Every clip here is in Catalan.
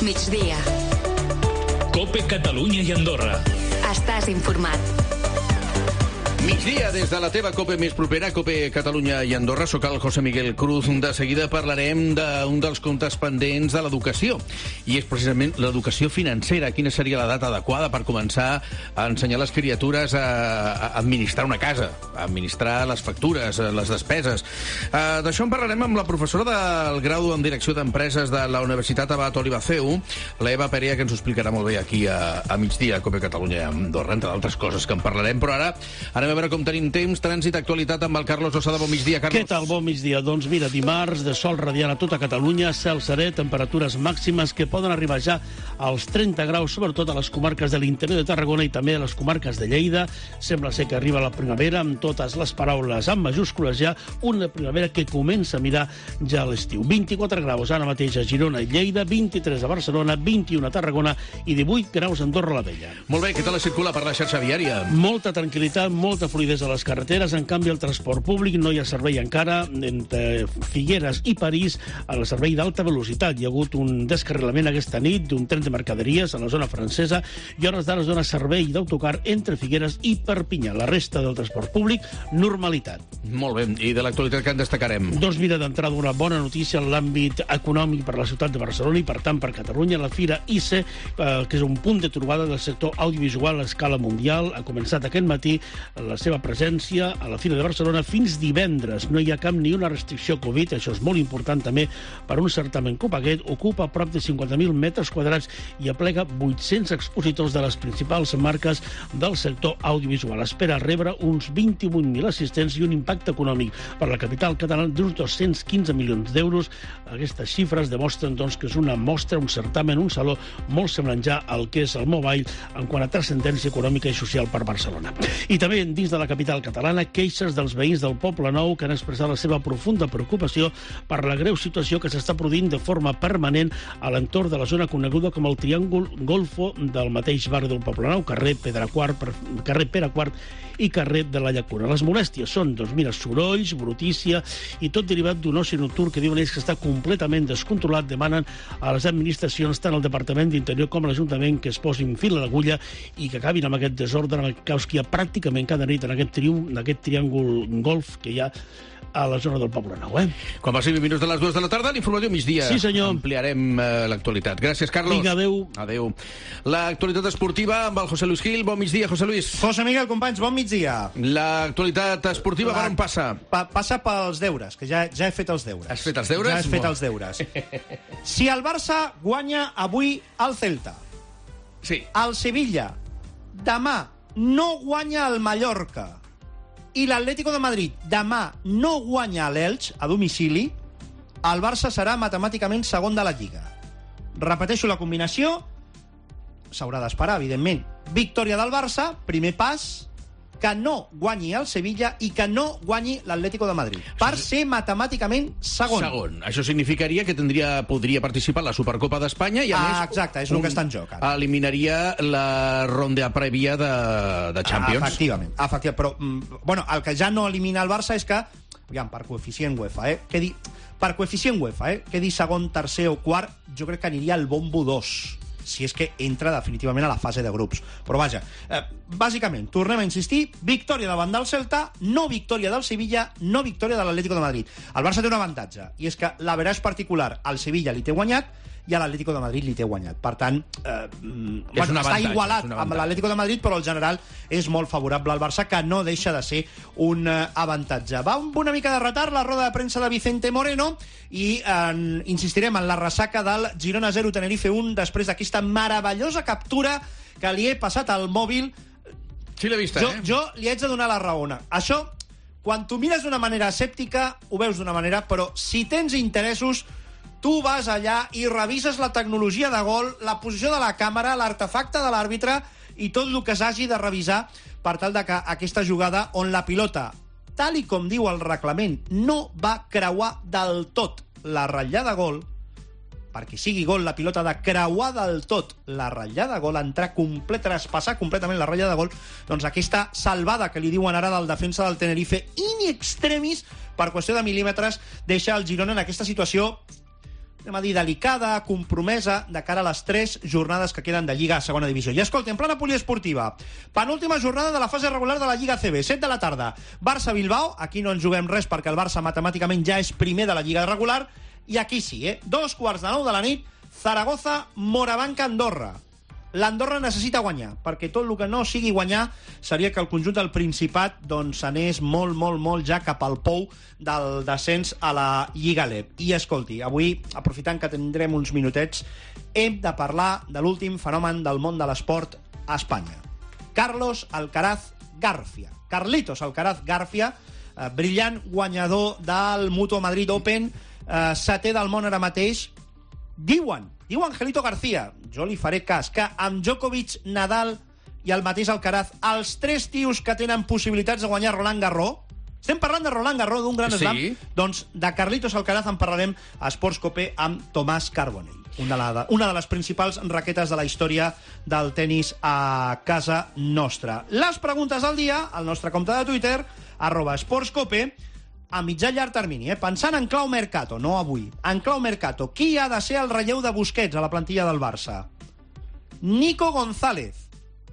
Migdia. COPE Catalunya i Andorra. Estàs informat. Migdia des de la teva COPE més propera, COPE Catalunya i Andorra. Soc el José Miguel Cruz. De seguida parlarem d'un dels comptes pendents de l'educació. I és precisament l'educació financera. Quina seria la data adequada per començar a ensenyar les criatures a administrar una casa, a administrar les factures, les despeses. D'això en parlarem amb la professora del grau en Direcció d'Empreses de la Universitat Abat Olivaceu, l'Eva Perea, que ens ho explicarà molt bé aquí a Migdia, a COPE Catalunya i Andorra, entre altres coses que en parlarem. Però ara anem a veure com tenim temps, trànsit, actualitat amb el Carlos Losada. Bon migdia, Carlos. Què tal? Bon migdia. Doncs mira, dimarts de sol radiant a tota Catalunya, cel serè, temperatures màximes que poden arribar ja als 30 graus, sobretot a les comarques de l'interior de Tarragona i també a les comarques de Lleida. Sembla ser que arriba la primavera, amb totes les paraules en majúscules ja, una primavera que comença a mirar ja l'estiu. 24 graus ara mateix a Girona i Lleida, 23 a Barcelona, 21 a Tarragona i 18 graus a Andorra la Vella. Molt bé, què tal es circula per la xarxa viària? Molta tranquil·litat, molta fluidesa a les carreteres. En canvi, el transport públic no hi ha servei encara entre Figueres i París al servei d'alta velocitat. Hi ha hagut un descarrilament aquesta nit d'un tren de mercaderies a la zona francesa i hores d'ara es dona servei d'autocar entre Figueres i Perpinyà. La resta del transport públic, normalitat. Molt bé, i de l'actualitat que en destacarem? Doncs mira, d'entrada una bona notícia en l'àmbit econòmic per la ciutat de Barcelona i per tant per Catalunya. La Fira ICE, que és un punt de trobada del sector audiovisual a escala mundial, ha començat aquest matí la seva presència a la Fira de Barcelona fins divendres. No hi ha cap ni una restricció Covid, això és molt important també per un certamen com aquest. Ocupa prop de 50.000 metres quadrats i aplega 800 expositors de les principals marques del sector audiovisual. Espera rebre uns 28.000 assistents i un impacte econòmic per la capital catalana d'uns 215 milions d'euros. Aquestes xifres demostren doncs, que és una mostra, un certamen, un saló molt semblant ja al que és el Mobile en quant a transcendència econòmica i social per Barcelona. I també dins de la capital catalana, queixes dels veïns del Poble Nou que han expressat la seva profunda preocupació per la greu situació que s'està produint de forma permanent a l'entorn de la zona coneguda com el Triàngol Golfo del mateix barri del Poble Nou, carrer Pere Quart i carrer de la Llacuna. Les molèsties són, doncs mira, sorolls, brutícia i tot derivat d'un oci nocturn que diuen ells que està completament descontrolat. Demanen a les administracions, tant al Departament d'Interior com a l'Ajuntament, que es posin fil a l'agulla i que acabin amb aquest desordre, amb el caos que hi ha pràcticament cada nit en aquest triàngol golf que hi ha a la zona del Poble Nou. Quan passi 20 minuts de les 2 de la tarda, l'informatiu migdia. Sí, senyor. Ampliarem l'actualitat. Gràcies, Carlos. Vinga, adéu. Adéu. L'actualitat esportiva amb el José Luis Gil. Bon migdia, José Luis. José Miguel, companys, bon migdia. L'actualitat esportiva per on passa? Passa pels deures, que ja he fet els deures. Has fet els deures? Ja he fet els deures. Si el Barça guanya avui al Celta, sí. El Sevilla demà no guanya al Mallorca i l'Atlético de Madrid demà no guanya a l'Elx a domicili, el Barça serà matemàticament segon de la Lliga. Repeteixo la combinació, s'haurà d'esperar, evidentment. Victòria del Barça, primer pas, que no guanyi el Sevilla i que no guanyi l'Atlético de Madrid, per ser matemàticament segon. Això significaria que podria participar a la Supercopa d'Espanya i, a més... Exacte, és el que està en joc. Eliminaria la ronda prèvia de Champions. Efectivament. Però, bueno, el que ja no elimina el Barça és que, aviam, per coeficient UEFA, quedi segon, tercer o quart, jo crec que aniria al bombo 2. Si és que entra definitivament a la fase de grups. Però vaja, bàsicament, tornem a insistir, victòria davant del Celta, no victòria del Sevilla, no victòria de l'Atlético de Madrid. El Barça té un avantatge, i és que l'average particular al Sevilla li té guanyat i a l'Atlético de Madrid li té guanyat. Per tant, està igualat amb l'Atlético de Madrid, però el general és molt favorable al Barça, que no deixa de ser un avantatge. Va amb una mica de retard la roda de premsa de Vicente Moreno i insistirem en la ressaca del Girona 0, Tenerife 1, després d'aquesta meravellosa captura que li he passat al mòbil. Sí, l'he vista, Jo li haig de donar la raó. Això, quan tu mires d'una manera escèptica, ho veus d'una manera, però si tens interessos, tu vas allà i revises la tecnologia de gol, la posició de la càmera, l'artefacte de l'àrbitre i tot el que s'hagi de revisar per tal de que aquesta jugada on la pilota, tal i com diu el reglament, no va creuar del tot la ratllada gol, perquè sigui gol la pilota de creuar del tot la ratllada gol, traspassar completament la ratllada gol, doncs aquesta salvada que li diuen ara del defensa del Tenerife in extremis, per qüestió de mil·límetres, deixa el Girona en aquesta situació anem a dir, delicada, compromesa, de cara a les 3 jornades que queden de Lliga a segona divisió. I escolta, en plana poliesportiva, penúltima jornada de la fase regular de la Lliga CB, 7 de la tarda, Barça-Bilbao, aquí no ens juguem res perquè el Barça matemàticament ja és primer de la Lliga regular, i aquí sí, 2:45 de la nit, Zaragoza-Morabanca-Andorra. L'Andorra necessita guanyar, perquè tot el que no sigui guanyar seria que el conjunt del Principat doncs anés molt, molt, molt ja cap al pou del descens a la Lliga LEB. I escolti, avui, aprofitant que tindrem uns minutets, hem de parlar de l'últim fenomen del món de l'esport a Espanya. Carlos Alcaraz García. Carlitos Alcaraz García, brillant guanyador del Mutua Madrid Open, setè del món ara mateix. Diu Angelito García, jo li faré cas, que amb Djokovic, Nadal i el mateix Alcaraz, els 3 tios que tenen possibilitats de guanyar Roland Garros, estem parlant de Roland Garros, d'un gran slam, doncs de Carlitos Alcaraz en parlarem a Esports Cope amb Tomàs Carbonell, una de les principals raquetes de la història del tennis a casa nostra. Les preguntes del dia, al nostre compte de Twitter, @esportscope, a mitjà i llarg termini, pensant en clau mercato, no avui, en clau mercato, qui ha de ser el relleu de Busquets a la plantilla del Barça? Nico González,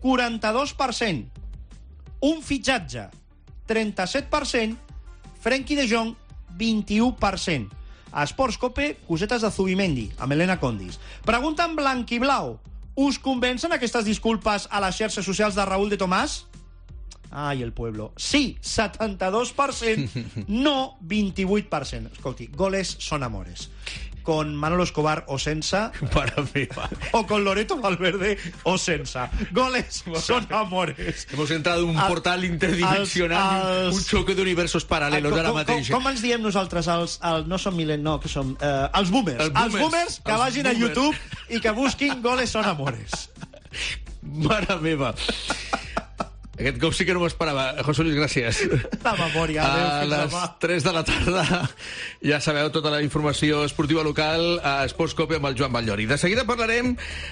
42%, un fitxatge, 37%, Frenkie de Jong, 21%. A Esports Cope, cosetes de Zubimendi, amb Helena Condis. Pregunta en blanc i blau, us convencen aquestes disculpes a les xarxes socials de Raúl de Tomàs? Ai, el pueblo. Sí, 72%, no 28%. Escolti, goles son amores. Con Manolo Escobar o sense, Para meva. o con Loreto Valverde o sense. Goles son amores. Hemos entrado en un portal interdimensional, un xoque d'universos paral·lelos ara mateix. Com ens diem nosaltres? No som millennials, no, que som... els boomers. Els boomers que vagin a YouTube i que busquin goles son amores. Mare meva. Aquest cop sí que no m'ho esperava. José Luis, gràcies. La memòria. A les 3 de la tarda ja sabeu tota la informació esportiva local a Esports Cope amb el Joan Batllori. De seguida parlarem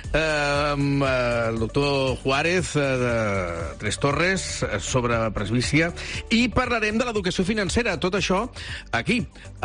amb el doctor Juárez de Tres Torres sobre presbícia i parlarem de l'educació financera. Tot això aquí,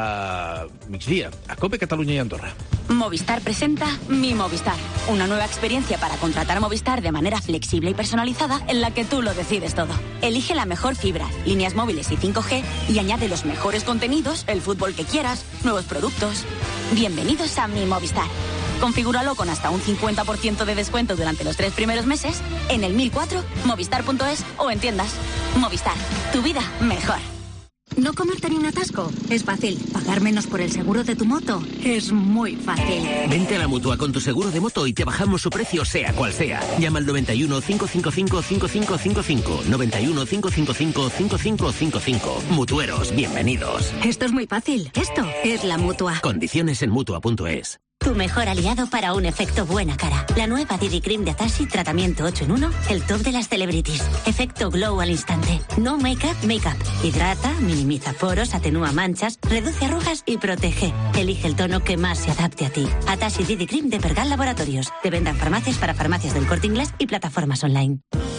a migdia, a Cope Catalunya i Andorra. Movistar presenta Mi Movistar, una nueva experiencia para contratar Movistar de manera flexible y personalizada en la que tú lo decides todo. Elige la mejor fibra, líneas móviles y 5G y añade los mejores contenidos, el fútbol que quieras, nuevos productos. Bienvenidos a Mi Movistar. Configúralo con hasta un 50% de descuento durante los 3 primeros meses en el 1004, movistar.es o en tiendas. Movistar, tu vida mejor. ¿No comerte ni un atasco? Es fácil. ¿Pagar menos por el seguro de tu moto? Es muy fácil. Vente a la Mutua con tu seguro de moto y te bajamos su precio sea cual sea. Llama al 91 555 5555. 91 555 5555. Mutueros, bienvenidos. Esto es muy fácil. Esto es la Mutua. Condiciones en Mutua.es. Tu mejor aliado para un efecto buena cara. La nueva Didi Cream de Atashi, tratamiento 8 en 1, el top de las celebrities. Efecto glow al instante. No make-up, make-up. Hidrata, minimiza poros, atenúa manchas, reduce arrugas y protege. Elige el tono que más se adapte a ti. Atashi Didi Cream de Pergal Laboratorios. De venta en farmacias para farmacias del Corte Inglés y plataformas online.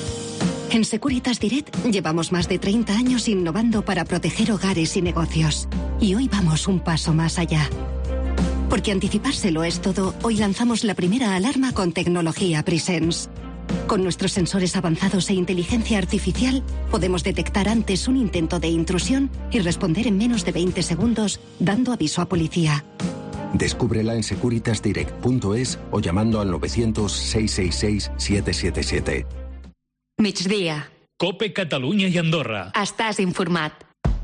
En Securitas Direct llevamos más de 30 años innovando para proteger hogares y negocios. Y hoy vamos un paso más allá. Porque anticipárselo es todo, hoy lanzamos la primera alarma con tecnología Presence. Con nuestros sensores avanzados e inteligencia artificial, podemos detectar antes un intento de intrusión y responder en menos de 20 segundos, dando aviso a policía. Descúbrela en securitasdirect.es o llamando al 900-666-777. Migdia. Cope Catalunya i Andorra. Estàs informat.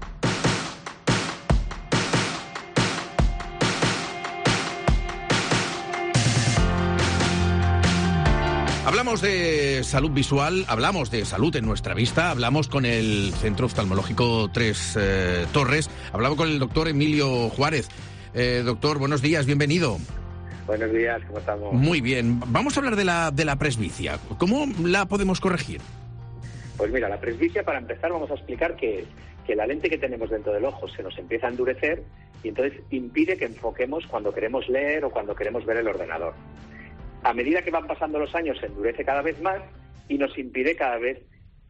Hablamos de salud visual, hablamos de salud en nuestra vista, hablamos con el Centro Oftalmológico Tres Torres, hablamos con el doctor Emilio Juárez. Doctor, buenos días, bienvenido. Buenos días, ¿cómo estamos? Muy bien. Vamos a hablar de la presbicia. ¿Cómo la podemos corregir? Pues mira, la presbicia, para empezar, vamos a explicar que la lente que tenemos dentro del ojo se nos empieza a endurecer y entonces impide que enfoquemos cuando queremos leer o cuando queremos ver el ordenador. A medida que van pasando los años se endurece cada vez más y nos impide cada vez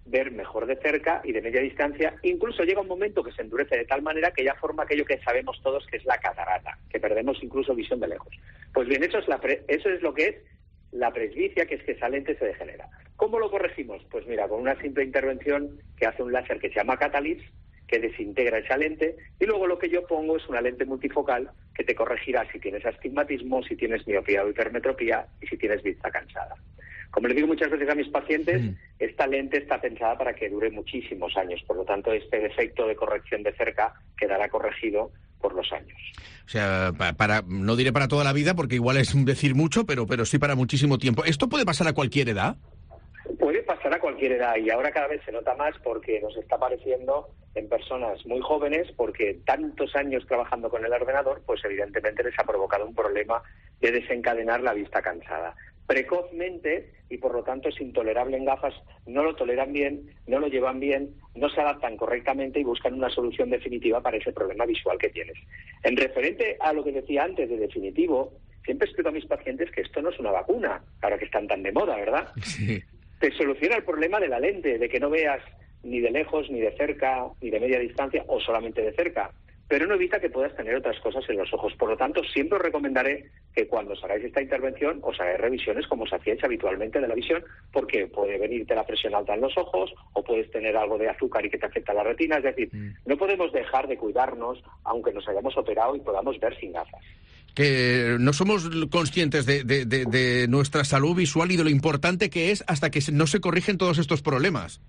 ver mejor de cerca y de media distancia. Incluso llega un momento que se endurece de tal manera que ya forma aquello que sabemos todos que es la catarata, que perdemos incluso visión de lejos. Pues bien, eso es lo que es la presbicia, que es que esa lente se degenera. ¿Cómo lo corregimos? Pues mira, con una simple intervención que hace un láser que se llama Catalyst, que desintegra esa lente, y luego lo que yo pongo es una lente multifocal que te corregirá si tienes astigmatismo, si tienes miopía o hipermetropía y si tienes vista cansada. Como le digo muchas veces a mis pacientes, esta lente está pensada para que dure muchísimos años, por lo tanto este defecto de corrección de cerca quedará corregido por los años. O sea, no diré para toda la vida, porque igual es decir mucho, pero sí para muchísimo tiempo. ¿Esto puede pasar a cualquier edad? Puede pasar a cualquier edad y ahora cada vez se nota más porque nos está apareciendo en personas muy jóvenes, porque tantos años trabajando con el ordenador, pues evidentemente les ha provocado un problema de desencadenar la vista cansada. Precozmente, y por lo tanto es intolerable en gafas, no lo toleran bien, no lo llevan bien, no se adaptan correctamente y buscan una solución definitiva para ese problema visual que tienes. En referente a lo que decía antes de definitivo, siempre explico a mis pacientes que esto no es una vacuna, ahora que están tan de moda, ¿verdad? Sí. Te soluciona el problema de la lente, de que no veas ni de lejos, ni de cerca, ni de media distancia, o solamente de cerca, pero no evita que puedas tener otras cosas en los ojos. Por lo tanto, siempre os recomendaré que cuando os hagáis esta intervención os hagáis revisiones como os hacíais habitualmente de la visión, porque puede venirte la presión alta en los ojos o puedes tener algo de azúcar y que te afecta la retina. Es decir, no podemos dejar de cuidarnos aunque nos hayamos operado y podamos ver sin gafas. Que no somos conscientes de nuestra salud visual y de lo importante que es hasta que no se corrigen todos estos problemas.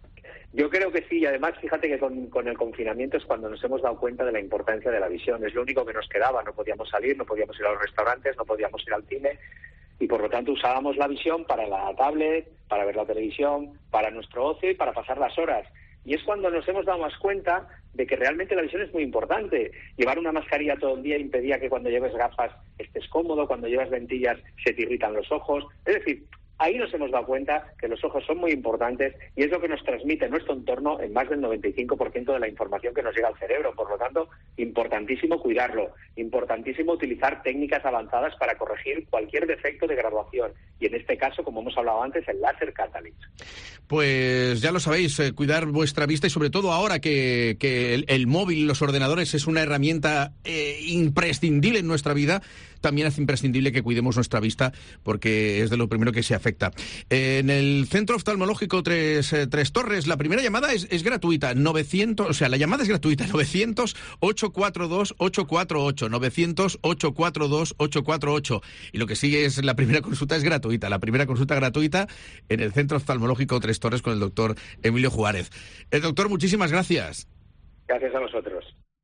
Yo creo que sí, y además fíjate que con el confinamiento es cuando nos hemos dado cuenta de la importancia de la visión. Es lo único que nos quedaba, no podíamos salir, no podíamos ir a los restaurantes, no podíamos ir al cine, y por lo tanto usábamos la visión para la tablet, para ver la televisión, para nuestro ocio y para pasar las horas. Y es cuando nos hemos dado más cuenta de que realmente la visión es muy importante. Llevar una mascarilla todo el día impedía que cuando lleves gafas estés cómodo, cuando llevas lentillas se te irritan los ojos. Es decir, ahí nos hemos dado cuenta que los ojos son muy importantes y es lo que nos transmite nuestro entorno en más del 95% de la información que nos llega al cerebro. Por lo tanto, importantísimo cuidarlo, importantísimo utilizar técnicas avanzadas para corregir cualquier defecto de graduación. Y en este caso, como hemos hablado antes, el láser Catalyst. Pues ya lo sabéis, cuidar vuestra vista y sobre todo ahora que el móvil, los ordenadores es una herramienta imprescindible en nuestra vida, también es imprescindible que cuidemos nuestra vista porque es de lo primero que se afecta. En el Centro Oftalmológico Tres Torres, la primera llamada es gratuita, 900, o sea, la llamada es gratuita, 900-842-848, 900-842-848. Y lo que sigue es, la primera consulta es gratuita, la primera consulta gratuita en el Centro Oftalmológico Tres Torres con el doctor Emilio Juárez. Doctor, muchísimas gracias. Gracias a vosotros.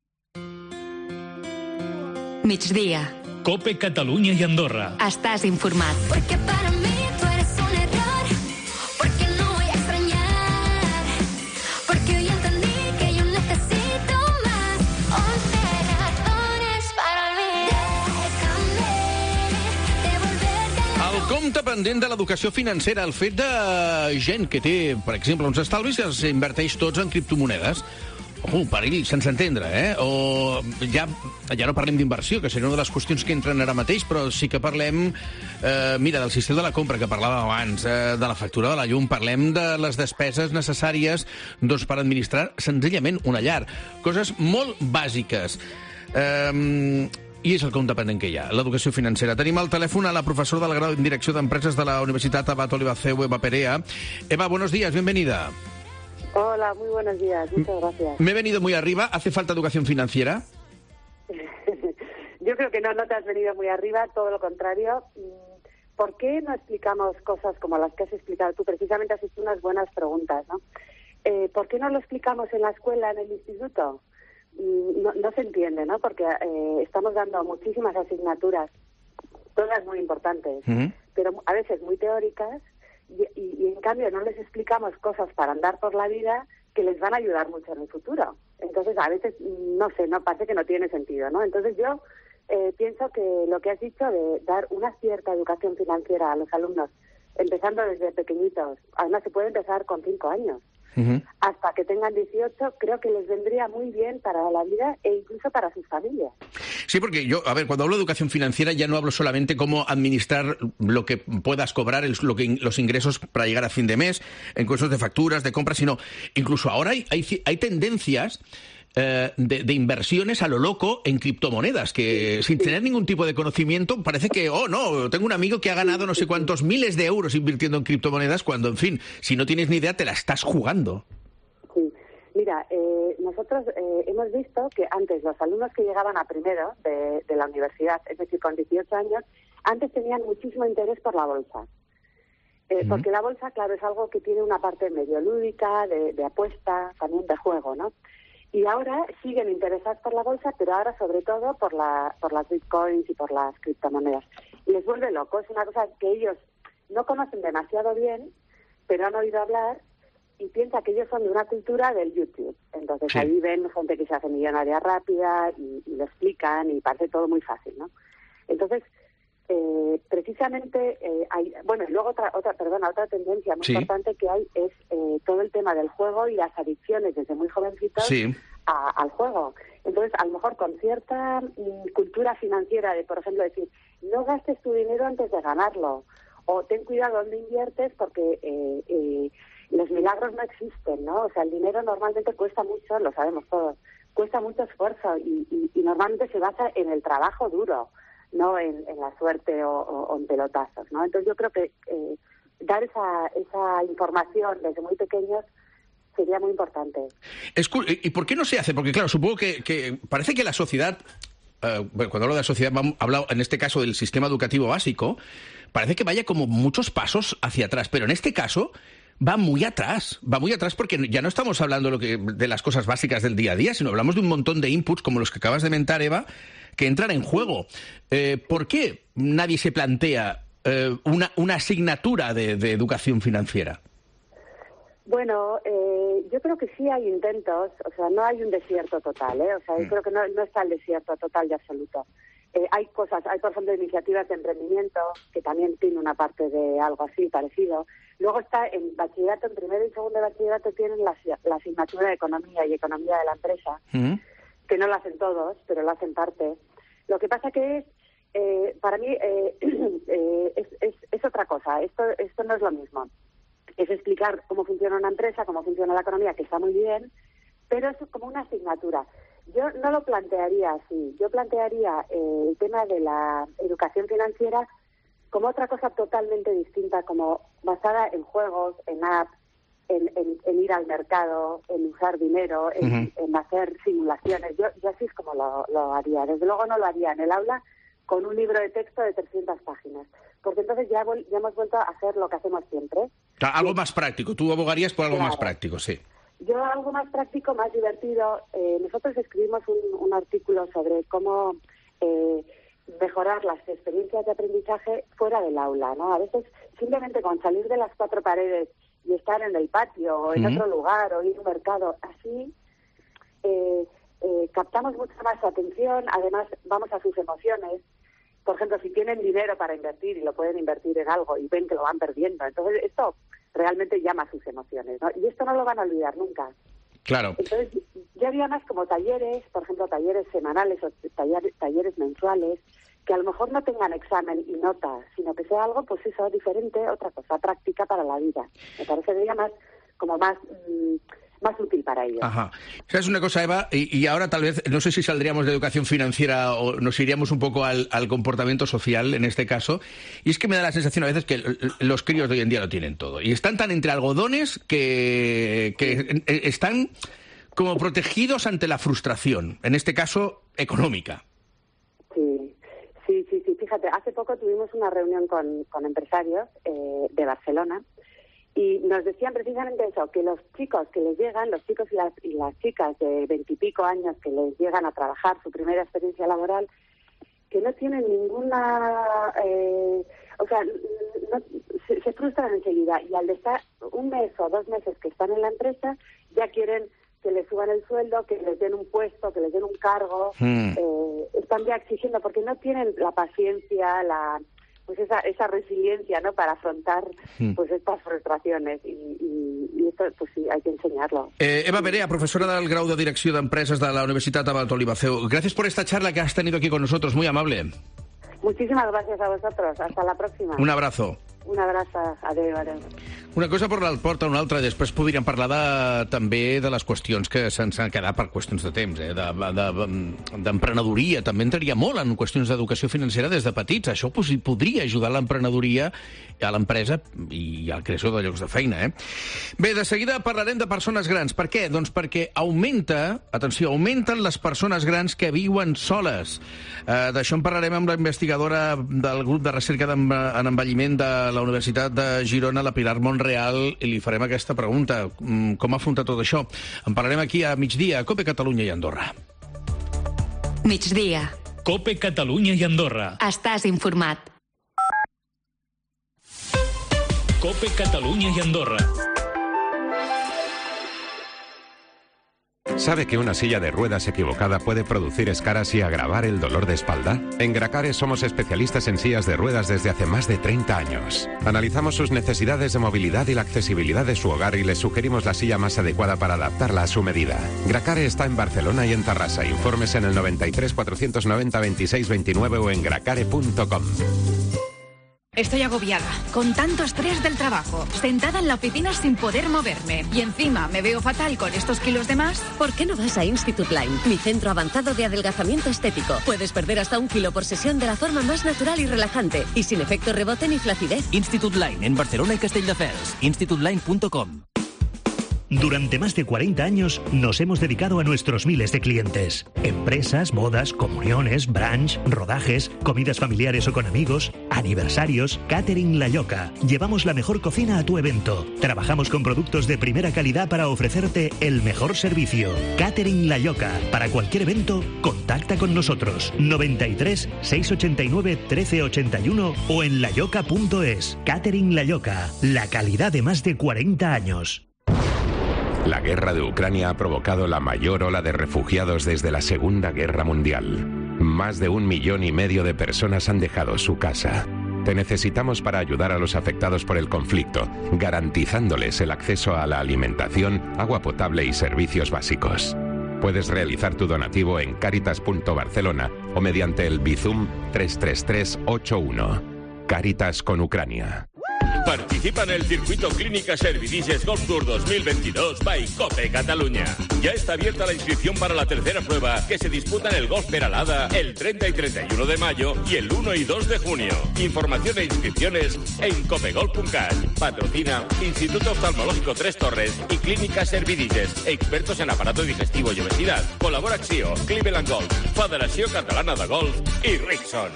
Migdia. COPE Catalunya i Andorra. Estàs informat. Porque para mí tú eres un error, porque no voy a extrañar, porque hoy entendí que yo necesito más 11 razones para olvidar, devolverte. El compte pendent de l'educació financera, el fet de gent que té, per exemple, uns estalvis i els inverteix tots en criptomonedes. Perill, sense entendre, O ja no parlem d'inversió, que seria una de les qüestions que entren ara mateix, però sí que parlem, mira, del sistema de la compra que parlàvem abans, de la factura de la llum, parlem de les despeses necessàries doncs, per administrar senzillament una llar. Coses molt bàsiques. I és el compte pendent que hi ha, l'educació financera. Tenim al telèfon a la professora del grau en Direcció d'Empreses de la Universitat Abat Olivaceu, Eva Perea. Eva, buenos días, bienvenida. Hola, muy buenos días, muchas gracias. Me he venido muy arriba, ¿hace falta educación financiera? Yo creo que no te has venido muy arriba, todo lo contrario. ¿Por qué no explicamos cosas como las que has explicado tú? Precisamente has hecho unas buenas preguntas, ¿no? ¿Por qué no lo explicamos en la escuela, en el instituto? No se entiende, ¿no? Porque estamos dando muchísimas asignaturas, todas muy importantes, pero a veces muy teóricas, y en cambio no les explicamos cosas para andar por la vida que les van a ayudar mucho en el futuro. Entonces a veces, no sé, no parece que no tiene sentido, ¿no? Entonces yo pienso que lo que has dicho de dar una cierta educación financiera a los alumnos, empezando desde pequeñitos, además se puede empezar con 5 años, hasta que tengan 18, creo que les vendría muy bien para la vida e incluso para sus familias. Sí, porque yo, cuando hablo de educación financiera ya no hablo solamente cómo administrar lo que puedas cobrar, los ingresos para llegar a fin de mes, en cuestiones de facturas, de compras, sino incluso ahora hay tendencias de inversiones a lo loco en criptomonedas, que sin tener ningún tipo de conocimiento parece que, tengo un amigo que ha ganado no sé cuántos miles de euros invirtiendo en criptomonedas, cuando, en fin, si no tienes ni idea, te la estás jugando. Sí, mira, nosotros hemos visto que antes los alumnos que llegaban a primero de la universidad, es decir, con 18 años, antes tenían muchísimo interés por la bolsa. Porque la bolsa, claro, es algo que tiene una parte medio lúdica, de apuesta, también de juego, ¿no? Y ahora siguen interesados por la bolsa, pero ahora sobre todo por las bitcoins y por las criptomonedas. Y les vuelve loco, es una cosa que ellos no conocen demasiado bien, pero han oído hablar y piensan que ellos son de una cultura del YouTube. Entonces ahí ven gente que se hace millonaria rápida y lo explican y parece todo muy fácil, ¿no? Entonces, precisamente hay, y luego otra tendencia muy importante que hay es todo el tema del juego y las adicciones desde muy jovencitos al juego. Entonces, a lo mejor con cierta cultura financiera de, por ejemplo, decir, no gastes tu dinero antes de ganarlo, o ten cuidado dónde inviertes porque los milagros no existen, ¿no? O sea, el dinero normalmente cuesta mucho, lo sabemos todos, cuesta mucho esfuerzo y normalmente se basa en el trabajo duro, no en la suerte o en pelotazos, ¿no? Entonces yo creo que dar esa información desde muy pequeños sería muy importante. ¿Y por qué no se hace? Porque claro, supongo que parece que la sociedad, cuando hablo de la sociedad, hablo en este caso del sistema educativo básico, parece que vaya como muchos pasos hacia atrás, pero en este caso va muy atrás porque ya no estamos hablando de las cosas básicas del día a día, sino hablamos de un montón de inputs como los que acabas de mentar, Eva, que entran en juego. ¿Por qué nadie se plantea una asignatura de educación financiera? Bueno, yo creo que sí hay intentos, o sea, no hay un desierto total, o sea, yo creo que no está el desierto total y absoluto. Hay por ejemplo, iniciativas de emprendimiento que también tienen una parte de algo así parecido. Luego está en bachillerato, en primero y segundo de bachillerato tienen la asignatura de economía y economía de la empresa, que no lo hacen todos, pero lo hacen parte. Lo que pasa que es, para mí, es otra cosa. Esto no es lo mismo. Es explicar cómo funciona una empresa, cómo funciona la economía, que está muy bien, pero es como una asignatura. Yo no lo plantearía así. Yo plantearía el tema de la educación financiera como otra cosa totalmente distinta, como basada en juegos, en apps, en ir al mercado, en usar dinero, en hacer simulaciones. Yo así es como lo haría. Desde luego no lo haría en el aula con un libro de texto de 300 páginas, porque entonces ya hemos vuelto a hacer lo que hacemos siempre. Algo más práctico. Tú abogarías por algo más práctico, sí. Yo algo más práctico, más divertido. Nosotros escribimos un artículo sobre cómo mejorar las experiencias de aprendizaje fuera del aula, ¿no? A veces simplemente con salir de las cuatro paredes y estar en el patio o en otro lugar o ir a un mercado, así captamos mucha más su atención, además vamos a sus emociones. Por ejemplo, si tienen dinero para invertir y lo pueden invertir en algo y ven que lo van perdiendo, entonces esto realmente llama a sus emociones, ¿no? Y esto no lo van a olvidar nunca. Claro. Entonces, yo haría más como talleres, por ejemplo, talleres semanales o talleres mensuales, que a lo mejor no tengan examen y nota, sino que sea algo, pues eso, diferente, otra cosa, práctica para la vida. Me parecería más útil para ellos. Ajá. ¿Sabes una cosa, Eva? Y ahora tal vez, no sé si saldríamos de educación financiera o nos iríamos un poco al comportamiento social, en este caso, y es que me da la sensación a veces que los críos de hoy en día lo tienen todo. Y están tan entre algodones que están como protegidos ante la frustración, en este caso, económica. Sí. Fíjate, hace poco tuvimos una reunión con empresarios de Barcelona y nos decían precisamente eso, que los chicos que les llegan, los chicos y las chicas de 20 y pico años que les llegan a trabajar su primera experiencia laboral, que no tienen ninguna... se frustran enseguida y al estar un mes o 2 meses que están en la empresa ya quieren que les suban el sueldo, que les den un puesto, que les den un cargo, están ya exigiendo porque no tienen la paciencia, pues esa resiliencia, ¿no?, para afrontar pues estas frustraciones y esto pues sí, hay que enseñarlo. Eva Berea, profesora del grau de Direcció d'Empreses de la Universitat Abat Olivaceu. Gracias por esta charla que has tenido aquí con nosotros, muy amable. Muchísimas gracias a vosotros. Hasta la próxima. Un abrazo. Un abrazo. Adéu, adéu. Una cosa porta una altra. Després podríem parlar també de les qüestions que se'ns han quedat per qüestions de temps, d'emprenedoria. També entraria molt en qüestions d'educació financera des de petits. Això podria ajudar l'emprenedoria, a l'empresa i a la creació de llocs de feina. Bé, de seguida parlarem de persones grans. Per què? Doncs perquè augmenten les persones grans que viuen soles. D'això en parlarem amb la investigadora del grup de recerca en envelliment de la Universitat de Girona, la Pilar Monreal, i li farem aquesta pregunta. Com afrontar tot això? En parlarem aquí a migdia, a COPE Catalunya i Andorra. Migdia. COPE Catalunya i Andorra. Estàs informat. COPE Catalunya y Andorra. ¿Sabe que una silla de ruedas equivocada puede producir escaras y agravar el dolor de espalda? En Gracare somos especialistas en sillas de ruedas desde hace más de 30 años. Analizamos sus necesidades de movilidad y la accesibilidad de su hogar y les sugerimos la silla más adecuada para adaptarla a su medida. Gracare está en Barcelona y en Tarrasa. Informes en el 93 490 26 29 o en gracare.com. Estoy agobiada, con tanto estrés del trabajo, sentada en la oficina sin poder moverme. Y encima me veo fatal con estos kilos de más. ¿Por qué no vas a Institute Line, mi centro avanzado de adelgazamiento estético? Puedes perder hasta 1 kilo por sesión de la forma más natural y relajante, y sin efecto rebote ni flacidez. Institute Line, en Barcelona y Castelldefels. instituteline.com. Durante más de 40 años nos hemos dedicado a nuestros miles de clientes. Empresas, bodas, comuniones, brunch, rodajes, comidas familiares o con amigos, aniversarios, Catering La Lloca. Llevamos la mejor cocina a tu evento. Trabajamos con productos de primera calidad para ofrecerte el mejor servicio. Catering La Lloca. Para cualquier evento, contacta con nosotros. 93 689 1381 o en layoca.es. Catering La Lloca. La calidad de más de 40 años. La guerra de Ucrania ha provocado la mayor ola de refugiados desde la Segunda Guerra Mundial. Más de 1,5 millones de personas han dejado su casa. Te necesitamos para ayudar a los afectados por el conflicto, garantizándoles el acceso a la alimentación, agua potable y servicios básicos. Puedes realizar tu donativo en caritas.barcelona o mediante el Bizum 33381. Caritas con Ucrania. Participa en el circuito Clínica Servidices Golf Tour 2022 by COPE Cataluña. Ya está abierta la inscripción para la tercera prueba que se disputa en el Golf Peralada el 30 y 31 de mayo y el 1 y 2 de junio. Información e inscripciones en copegolf.cat. Patrocina Instituto Oftalmológico Tres Torres y Clínica Servidices, expertos en aparato digestivo y obesidad. Colabora Axio, Cleveland Golf, Federació Catalana de Golf i Rickson.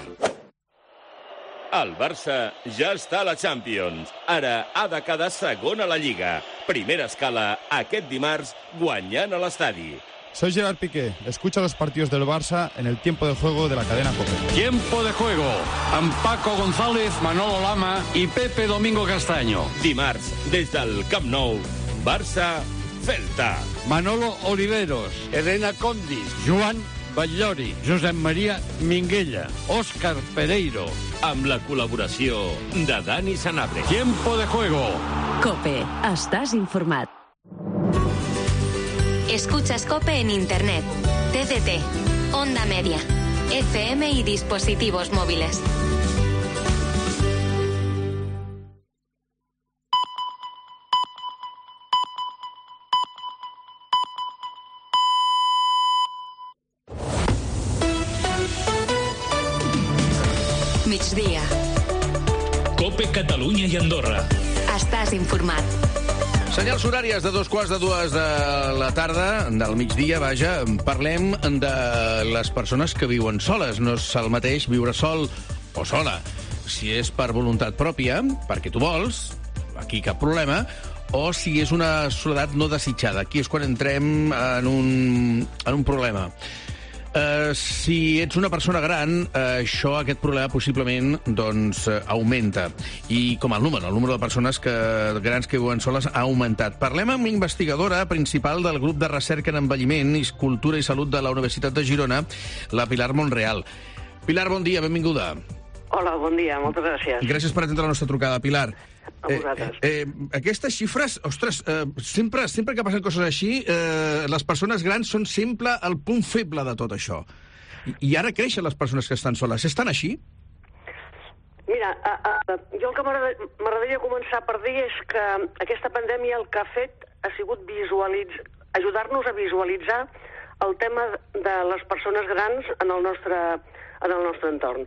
El Barça ja està a la Champions. Ara ha de quedar segon a la Lliga. Primera escala aquest dimarts guanyant a l'estadi. Soy Gerard Piqué. Escucha los partidos del Barça en el tiempo de juego de la cadena COPE. Tiempo de juego amb Paco González, Manolo Lama i Pepe Domingo Castaño. Dimarts, des del Camp Nou, Barça-Celta. Manolo Oliveros, Elena Condis, Joan Batllori, Josep Maria Minguella, Òscar Pereiro. Amb la col·laboració de Dani Sanabria. Tiempo de juego. COPE. Estás informat. Escuchas COPE en Internet, TDT, Onda Media, FM y dispositivos móviles. Migdia. COPE Catalunya i Andorra. Estàs informat. Senyals horàries de 2:45 de la tarda, del migdia, vaja, parlem de les persones que viuen soles. No és el mateix viure sol o sola. Si és per voluntat pròpia, perquè tu vols, aquí cap problema, o si és una soledat no desitjada. Aquí és quan entrem en un problema. Si ets una persona gran, aquest problema possiblement augmenta. I com el número de persones grans que viuen soles ha augmentat. Parlem amb l'investigadora principal del grup de recerca en envelliment, cultura i salut de la Universitat de Girona, la Pilar Monreal. Pilar, bon dia, benvinguda. Hola, bon dia, moltes gràcies. Gràcies per atendre la nostra trucada, Pilar. A vosaltres. Aquestes xifres, ostres, sempre que passen coses així, les persones grans són sempre el punt feble de tot això. I ara creixen les persones que estan soles. Estan així? Mira, jo el que m'agradaria començar per dir és que aquesta pandèmia el que ha fet ha sigut ajudar-nos a visualitzar el tema de les persones grans en el nostre entorn.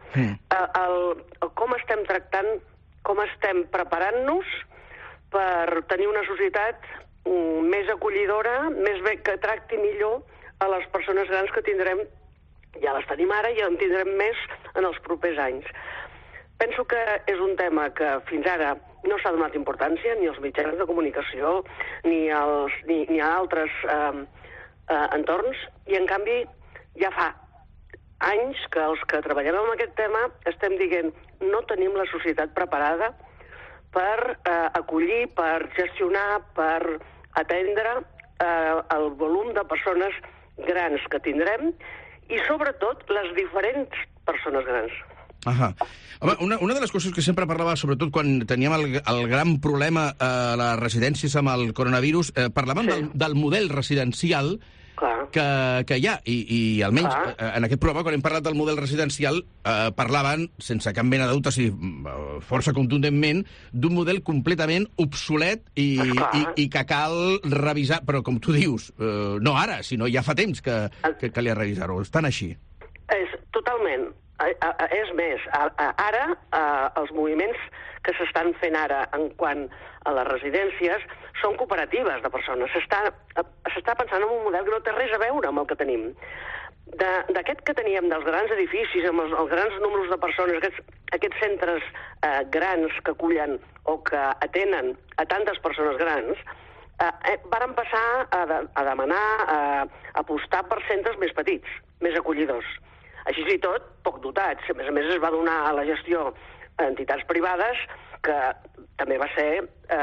Com estem tractant, com estem preparant-nos per tenir una societat més acollidora, més bé que tracti millor a les persones grans que tindrem. Ja les tenim ara i en tindrem més en els propers anys. Penso que és un tema que fins ara no s'ha donat importància ni als mitjans de comunicació ni a altres entorns, i en canvi ja fa anys que els que treballem en aquest tema estem dient no tenim la societat preparada per acollir, per gestionar, per atendre el volum de persones grans que tindrem i sobretot les diferents persones grans. Home, una de les coses que sempre parlava, sobretot quan teníem el gran problema a les residències amb el coronavirus, parlàvem del model residencial que hi ha, i almenys en aquest programa, quan hem parlat del model residencial, parlaven, sense cap mena de dubte, força contundentment, d'un model completament obsolet i que cal revisar, però com tu dius, no ara, sinó ja fa temps que calia revisar-ho. Estan així. Totalment. És més, ara els moviments que s'estan fent ara en quant a les residències són cooperatives de persones. S'està pensant en un model que no té res a veure amb el que tenim. D'aquest que teníem dels grans edificis, amb els grans números de persones, aquests centres grans que acullen o que atenen a tantes persones grans, varen passar a demanar, a apostar per centres més petits, més acollidors. Així i tot, poc dotats. A més, es va donar a la gestió a entitats privades, que també va ser,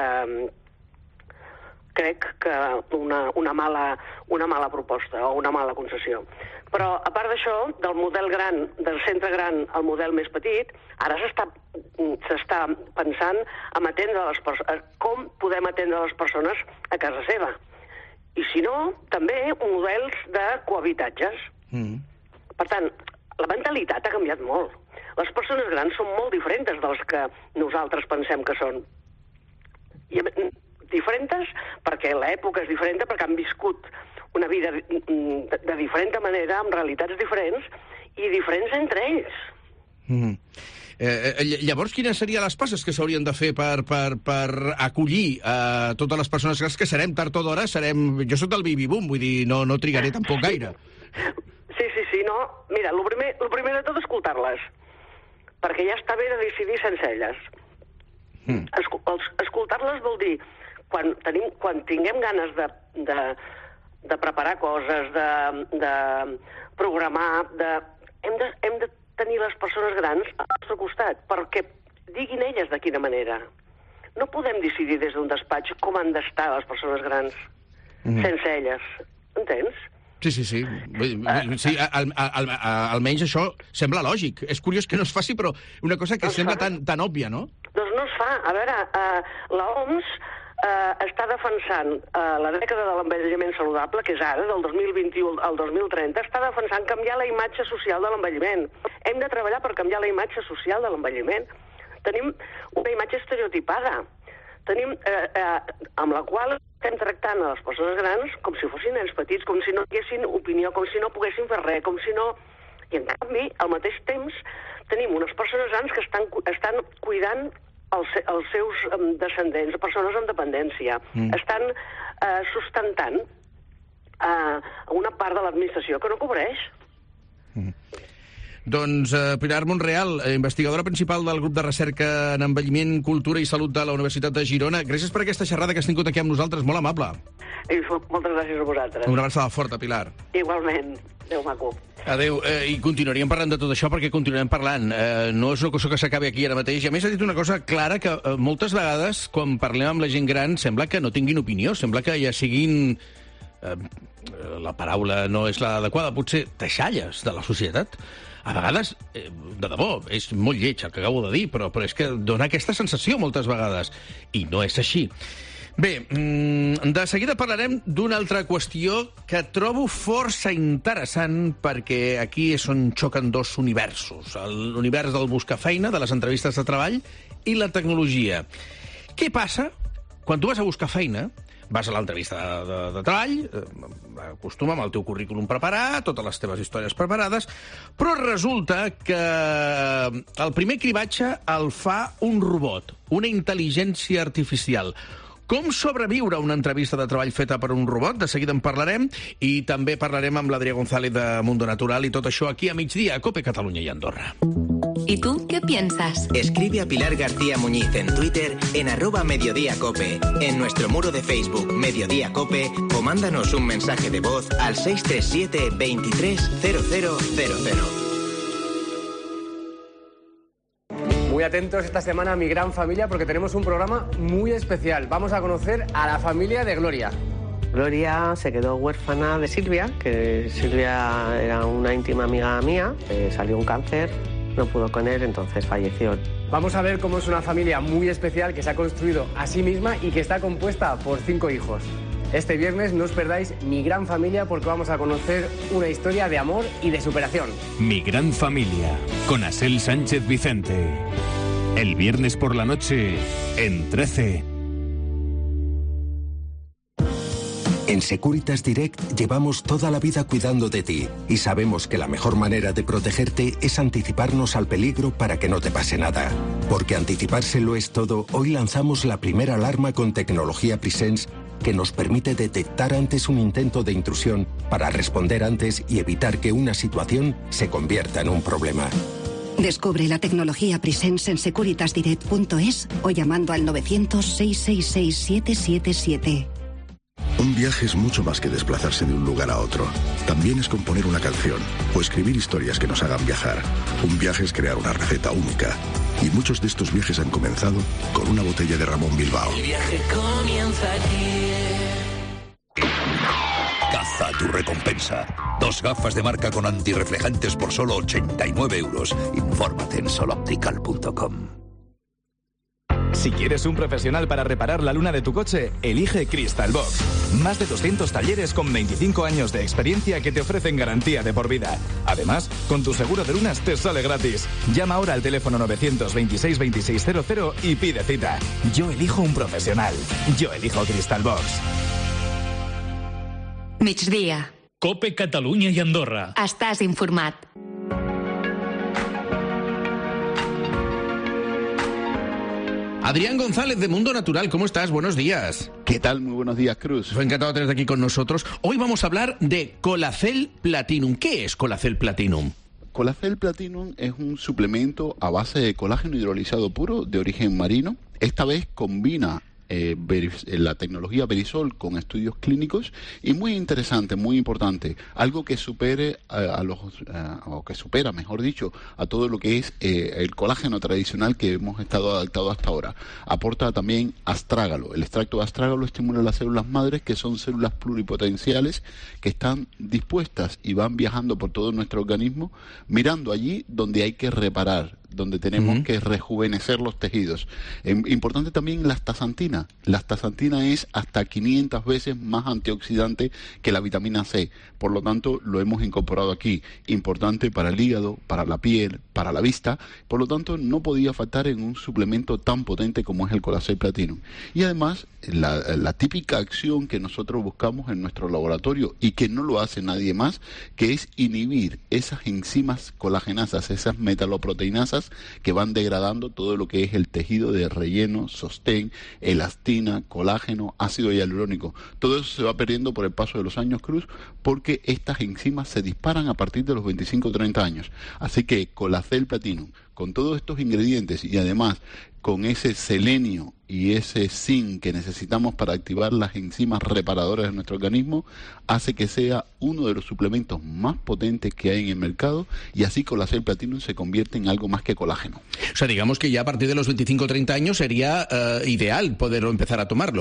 crec que una mala proposta o una mala concessió. Però, a part d'això, del model gran, del centre gran al model més petit, ara s'està pensant en atendre com podem atendre les persones a casa seva. I si no, també models de cohabitatges. Per tant, la mentalitat ha canviat molt. Les persones grans són molt diferents dels que nosaltres pensem que són. Diferents perquè l'època és diferent, perquè han viscut una vida de diferent manera, amb realitats diferents, i diferents entre ells. Llavors, quines serien les passes que s'haurien de fer per acollir totes les persones grans que serem tard o d'hora? Jo soc del baby-boom, vull dir, no trigaré tampoc gaire. Sí, no. Mira, el primer de tot és escoltar-les, perquè ja està bé de decidir sense elles. Escoltar-les vol dir, quan tinguem ganes de preparar coses, de programar, hem de tenir les persones grans al nostre costat, perquè diguin elles de quina manera. No podem decidir des d'un despatx com han d'estar les persones grans sense elles. Entens? Sí. Sí, almenys això sembla lògic. És curiós que no es faci, però una cosa que sembla tan òbvia, no? Doncs no es fa. A veure, l'OMS està defensant la dècada de l'envelliment saludable, que és ara, del 2021 al 2030, està defensant canviar la imatge social de l'envelliment. Hem de treballar per canviar la imatge social de l'envelliment. Tenim una imatge estereotipada, amb la qual estem tractant a les persones grans com si fossin nens petits, com si no tinguessin opinió, com si no poguessin fer res, com si no... I, en canvi, al mateix temps, tenim unes persones grans que estan cuidant els seus descendents, persones amb dependència. Estan sustentant una part de l'administració que no cobreix. Doncs Pilar Monreal, investigadora principal del grup de recerca en envelliment, cultura i salut de la Universitat de Girona. Gràcies per aquesta xerrada que has tingut aquí amb nosaltres, molt amable. Moltes gràcies a vosaltres. Una abraçada forta, Pilar. Igualment. Adéu, maco. Adéu. I continuaríem parlant de tot això perquè continuem parlant. No és una cosa que s'acabi aquí ara mateix. I a més ha dit una cosa clara, que moltes vegades, quan parlem amb la gent gran, sembla que no tinguin opinió, sembla que ja siguin... la paraula no és l'adequada, potser deixalles de la societat. a vegades, de debò, és molt lleig el que acabo de dir, però és que dona aquesta sensació moltes vegades, i no és així. Bé, de seguida parlarem d'una altra qüestió que trobo força interessant, perquè aquí és on xoquen dos universos, l'univers del buscar feina, de les entrevistes de treball, i la tecnologia. Què passa quan tu vas a buscar feina? Vas a l'entrevista de treball, acostuma amb el teu currículum preparat, totes les teves històries preparades, però resulta que el primer cribatge el fa un robot, una intel·ligència artificial. Com sobreviure a una entrevista de treball feta per un robot? De seguida en parlarem, i també parlarem amb l'Adrià González de Mundo Natural, i tot això aquí a migdia a COPE Catalunya i Andorra. ¿Y tú qué piensas? Escribe a Pilar García Muñiz en Twitter en @mediodíacope, en nuestro muro de Facebook Mediodía Cope, o mándanos un mensaje de voz al 637 23 0000. Muy atentos esta semana a Mi Gran Familia, porque tenemos un programa muy especial. Vamos a conocer a la familia de Gloria. Gloria se quedó huérfana de Silvia, que Silvia era una íntima amiga mía, salió un cáncer, no pudo con él, entonces falleció. Vamos a ver cómo es una familia muy especial que se ha construido a sí misma y que está compuesta por 5 hijos. Este viernes no os perdáis Mi Gran Familia, porque vamos a conocer una historia de amor y de superación. Mi Gran Familia, con Asel Sánchez Vicente. El viernes por la noche, en 13. En Securitas Direct llevamos toda la vida cuidando de ti y sabemos que la mejor manera de protegerte es anticiparnos al peligro para que no te pase nada. Porque anticipárselo es todo, hoy lanzamos la primera alarma con tecnología Presence que nos permite detectar antes un intento de intrusión para responder antes y evitar que una situación se convierta en un problema. Descubre la tecnología Presence en securitasdirect.es o llamando al 900-666-777. Un viaje es mucho más que desplazarse de un lugar a otro. También es componer una canción o escribir historias que nos hagan viajar. Un viaje es crear una receta única. Y muchos de estos viajes han comenzado con una botella de Ramón Bilbao. El viaje comienza aquí. Caza tu recompensa. 2 gafas de marca con antirreflejantes por solo 89 €. Infórmate en soloptical.com. Si quieres un profesional para reparar la luna de tu coche, elige Crystal Box. Más de 200 talleres con 25 años de experiencia que te ofrecen garantía de por vida. Además, con tu seguro de lunas te sale gratis. Llama ahora al teléfono 926 2600 y pide cita. Yo elijo un profesional. Yo elijo Crystal Box. Migdia. COPE Catalunya i Andorra. Estàs informat. Adrián González de Mundo Natural, ¿cómo estás? Buenos días. ¿Qué tal? Muy buenos días, Cruz. Encantado de tenerte aquí con nosotros. Hoy vamos a hablar de Colacel Platinum. ¿Qué es Colacel Platinum? Colacel Platinum es un suplemento a base de colágeno hidrolizado puro de origen marino. Esta vez combina la tecnología Verisol con estudios clínicos, y muy interesante, muy importante, algo que supere o que supera, mejor dicho, a todo lo que es el colágeno tradicional que hemos estado adaptados hasta ahora. Aporta también astrágalo. El extracto de astrágalo estimula las células madres, que son células pluripotenciales que están dispuestas y van viajando por todo nuestro organismo, mirando allí donde hay que reparar, donde tenemos que rejuvenecer los tejidos. Importante también la astaxantina. La astaxantina es hasta 500 veces más antioxidante que la vitamina C. Por lo tanto, lo hemos incorporado aquí. Importante para el hígado, para la piel, para la vista. Por lo tanto, no podía faltar en un suplemento tan potente como es el Colacel Platinum. Y además, la típica acción que nosotros buscamos en nuestro laboratorio y que no lo hace nadie más, que es inhibir esas enzimas colagenasas, esas metaloproteinasas que van degradando todo lo que es el tejido de relleno, sostén, elastina, colágeno, ácido hialurónico. Todo eso se va perdiendo por el paso de los años, Cruz, porque estas enzimas se disparan a partir de los 25 o 30 años. Así que Colacel Platinum, con todos estos ingredientes y además con ese selenio y ese zinc que necesitamos para activar las enzimas reparadoras de nuestro organismo, hace que sea uno de los suplementos más potentes que hay en el mercado, y así Colacel Platinum se convierte en algo más que colágeno. O sea, digamos que ya a partir de los 25 o 30 años sería ideal poder empezar a tomarlo.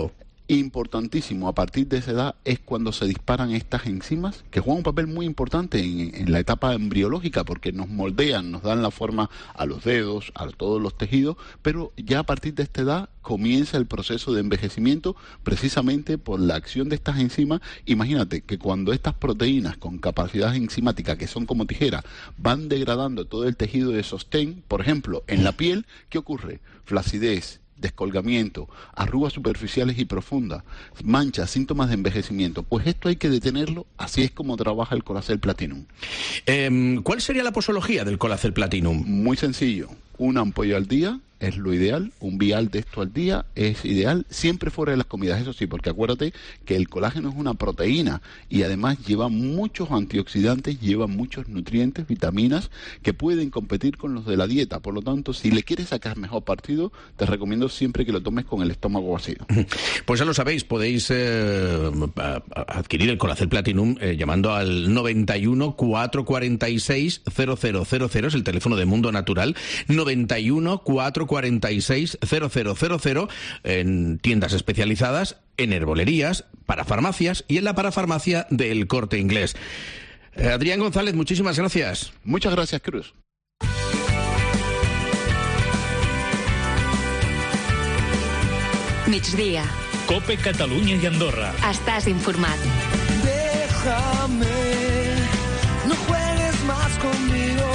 Importantísimo, a partir de esa edad es cuando se disparan estas enzimas que juegan un papel muy importante en la etapa embriológica porque nos moldean, nos dan la forma a los dedos, a todos los tejidos, pero ya a partir de esta edad comienza el proceso de envejecimiento precisamente por la acción de estas enzimas. Imagínate que cuando estas proteínas con capacidad enzimática, que son como tijeras, van degradando todo el tejido de sostén, por ejemplo, en la piel, ¿qué ocurre? Flacidez, descolgamiento, arrugas superficiales y profundas, manchas, síntomas de envejecimiento. Pues esto hay que detenerlo, así es como trabaja el Colacel Platinum. ¿Cuál sería la posología del Colacel Platinum? Muy sencillo, una ampolla al día es lo ideal, un vial de esto al día es ideal, siempre fuera de las comidas, eso sí, porque acuérdate que el colágeno es una proteína y además lleva muchos antioxidantes, lleva muchos nutrientes, vitaminas que pueden competir con los de la dieta. Por lo tanto, si le quieres sacar mejor partido, te recomiendo siempre que lo tomes con el estómago vacío. Pues ya lo sabéis, podéis adquirir el Colacel Platinum llamando al 91 446 0000, es el teléfono de Mundo Natural, 91 446 0000, en tiendas especializadas, en herbolerías, para farmacias y en la parafarmacia del Corte Inglés. Adrián González, muchísimas gracias. Muchas gracias, Cruz. Migdia. COPE Catalunya i Andorra. Estàs informat. Déjame, no juegues más conmigo.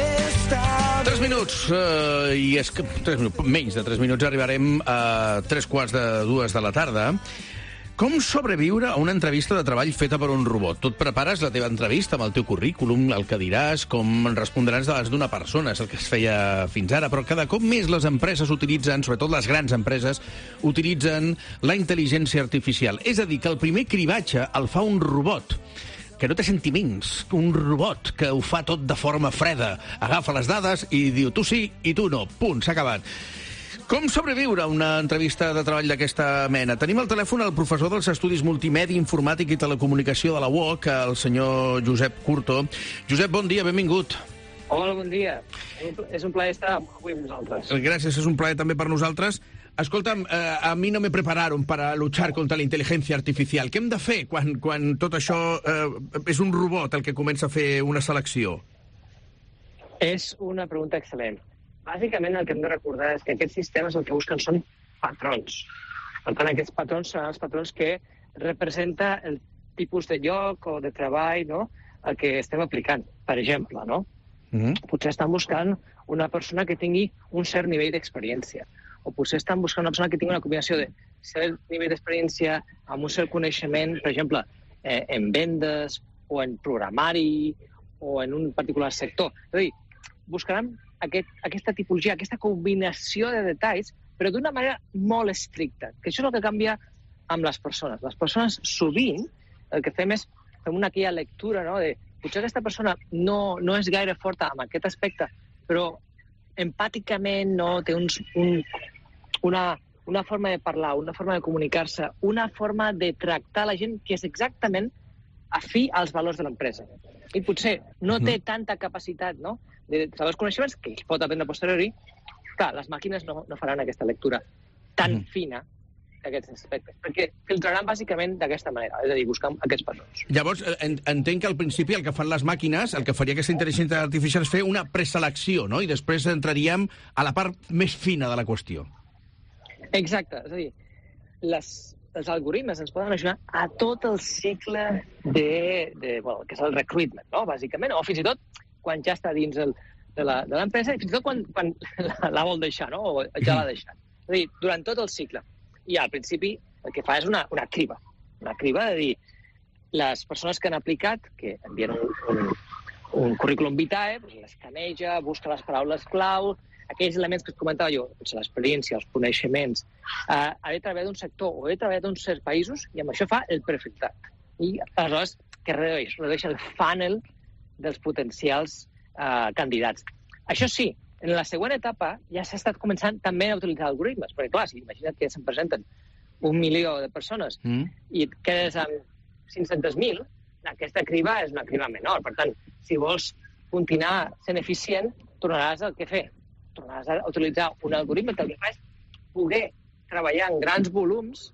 3 minuts, i és que menys de 3 minuts arribarem a 3:45 de la tarda. Com sobreviure a una entrevista de treball feta per un robot? Tu et prepares la teva entrevista amb el teu currículum, el que diràs, com respondràs davant d'una persona, és el que es feia fins ara, però cada cop més les empreses utilitzen, sobretot les grans empreses, utilitzen la intel·ligència artificial. És a dir, que el primer cribatge el fa un robot, que no té sentiments, un robot que ho fa tot de forma freda. Agafa les dades i diu tu sí i tu no. Punt, s'ha acabat. Com sobreviure a una entrevista de treball d'aquesta mena? Tenim al telèfon el professor dels Estudis Multimèdia, Informàtic i Telecomunicació de la UOC, el senyor Josep Curto. Josep, bon dia, benvingut. Hola, bon dia. És un plaer estar avui amb vosaltres. Gràcies, és un plaer també per nosaltres. Escolta'm, a mi no me prepararon para luchar contra la inteligencia artificial. Què hem de fer quan tot això és un robot el que comença a fer una selecció? És una pregunta excel·lent. Bàsicament el que hem de recordar és que aquests sistemes el que busquen són patrons. Per tant, aquests patrons seran els patrons que representa el tipus de lloc o de treball, no?, el que estem aplicant, per exemple, no? Potser estan buscant una persona que tingui un cert nivell d'experiència, o potser estan buscant una persona que tingui una combinació de cert nivell d'experiència amb un cert coneixement, per exemple, en vendes o en programari o en un particular sector. És a dir, buscaran aquesta tipologia, aquesta combinació de detalls, però d'una manera molt estricta, que això és el que canvia amb les persones. Les persones sovint el que fem és aquella lectura, no?, de potser aquesta persona no és gaire forta en aquest aspecte, però empàticament no té una forma de parlar, una forma de comunicar-se, una forma de tractar la gent que és exactament afí als valors de l'empresa. I potser no té tanta capacitat, no?, de saber els coneixements, que es pot aprendre a posteriori. Clar, les màquines no faran aquesta lectura tan fina d'aquests aspectes, perquè filtraran bàsicament d'aquesta manera, és a dir, buscant aquests patrons. Llavors, entenc que al principi el que fan les màquines, el que faria aquesta intel·ligència artificial és fer una preselecció, no?, i després entraríem a la part més fina de la qüestió. Exacte, és a dir, els algoritmes ens poden ajudar a tot el cicle que és el recruitment, no?, bàsicament, o fins i tot quan ja està dins de l'empresa i fins i tot quan la vol deixar, no?, o ja l'ha deixat. És a dir, durant tot el cicle. I al principi el que fa és una criba. Una criba de dir, les persones que han aplicat, que envien un currículum vitae, l'escaneja, busca les paraules clau, aquells elements que es comentava jo, l'experiència, els coneixements, ha de treballar d'un sector o ha de treballar d'uns certs països i amb això fa el prefiltrat. I aleshores que redueix el funnel dels potencials candidats. Això sí, en la següent etapa ja s'ha estat començant també a utilitzar algoritmes, perquè clar, si imagina't que se'n presenten 1 milió de persones i et quedes amb 500.000, aquesta criba és una criba menor. Per tant, si vols continuar sent eficient, tornaràs a què fer? Tornaràs a utilitzar un algoritme que el que fa és poder treballar en grans volums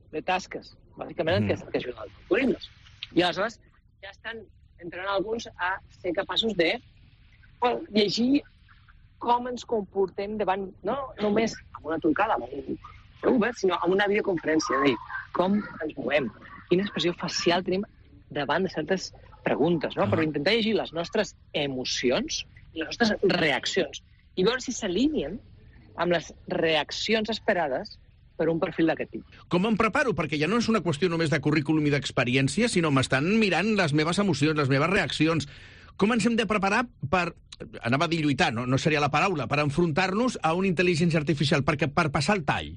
de tasques, bàsicament que ajuden als algoritmes. I aleshores ja estan entrenant alguns a ser capaços de llegir com ens comportem davant, no només amb una trucada, amb un obert, sinó amb una videoconferència, és a dir, com ens movem, quina expressió facial tenim davant de certes preguntes, no? Per intentar llegir les nostres emocions i les nostres reaccions i veure si s'alineen amb les reaccions esperades per un perfil d'aquest tipus. Com em preparo? Perquè ja no és una qüestió només de currículum i d'experiència, sinó m'estan mirant les meves emocions, les meves reaccions. Com ens hem de preparar per, anava a dir lluitar, no seria la paraula, per enfrontar-nos a una intel·ligència artificial, per passar el tall?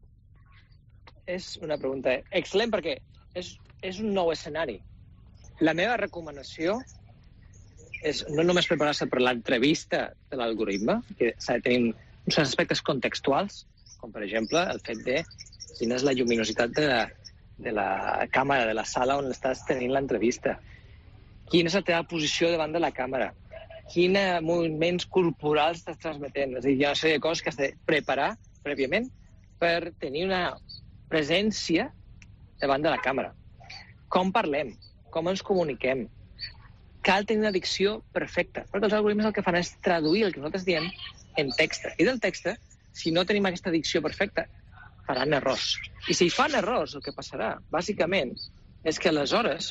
És una pregunta excel·lent perquè és un nou escenari. La meva recomanació és no només preparar-se per l'entrevista de l'algoritme, que s'ha de tenir uns aspectes contextuals, com per exemple el fet de quina és la lluminositat de la càmera, de la sala on estàs tenint l'entrevista, quina és la teva posició davant de la càmera, quins moviments corporals estàs transmetent. És a dir, hi ha una sèrie de coses que has de preparar prèviament per tenir una presència davant de la càmera. Com parlem? Com ens comuniquem? Cal tenir una dicció perfecta, perquè els algoritmes el que fan és traduir el que nosaltres diem en text. I del text, si no tenim aquesta dicció perfecta, faran errors. I si fan errors, el que passarà, bàsicament, és que aleshores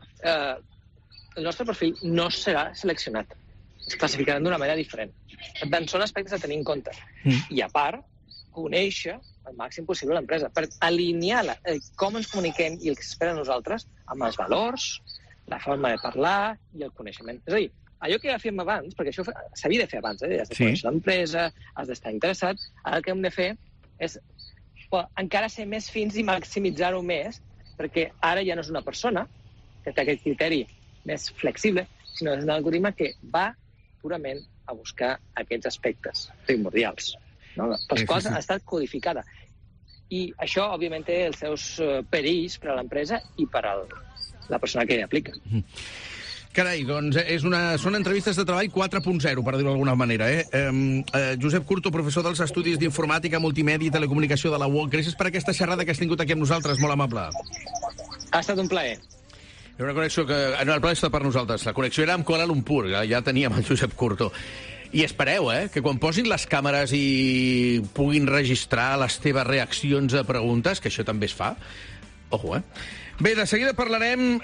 el nostre perfil no serà seleccionat. Es classificaran d'una manera diferent. Per tant, són aspectes a tenir en compte. I a part, conèixer el màxim possible l'empresa, per alinear com ens comuniquem i el que s'espera de nosaltres amb els valors, la forma de parlar i el coneixement. És a dir, allò que ja fèiem abans, perquè això s'havia de fer abans, has de conèixer l'empresa, has d'estar interessat, ara el que hem de fer és encara ser més fins i maximitzar-ho més, perquè ara ja no és una persona que té aquest criteri més flexible, sinó és un algoritme que va purament a buscar aquests aspectes primordials, no? Pels quals ha estat codificada. I això, òbviament, té els seus perills per a l'empresa i per a la persona que hi aplica. Carai, doncs són entrevistes de treball 4.0, per dir-ho d'alguna manera. Josep Curto, professor dels Estudis d'Informàtica, Multimèdia i Telecomunicació de la UOC. Gràcies per aquesta xerrada que has tingut aquí amb nosaltres, molt amable. Ha estat un plaer. Hi ha una connexió que... No, el plaer està per nosaltres. La connexió era amb Kuala Lumpur, ja teníem el Josep Curto. I espereu, que quan posin les càmeres i puguin registrar les teves reaccions a preguntes, que això també es fa, ojo, Bé, de seguida parlarem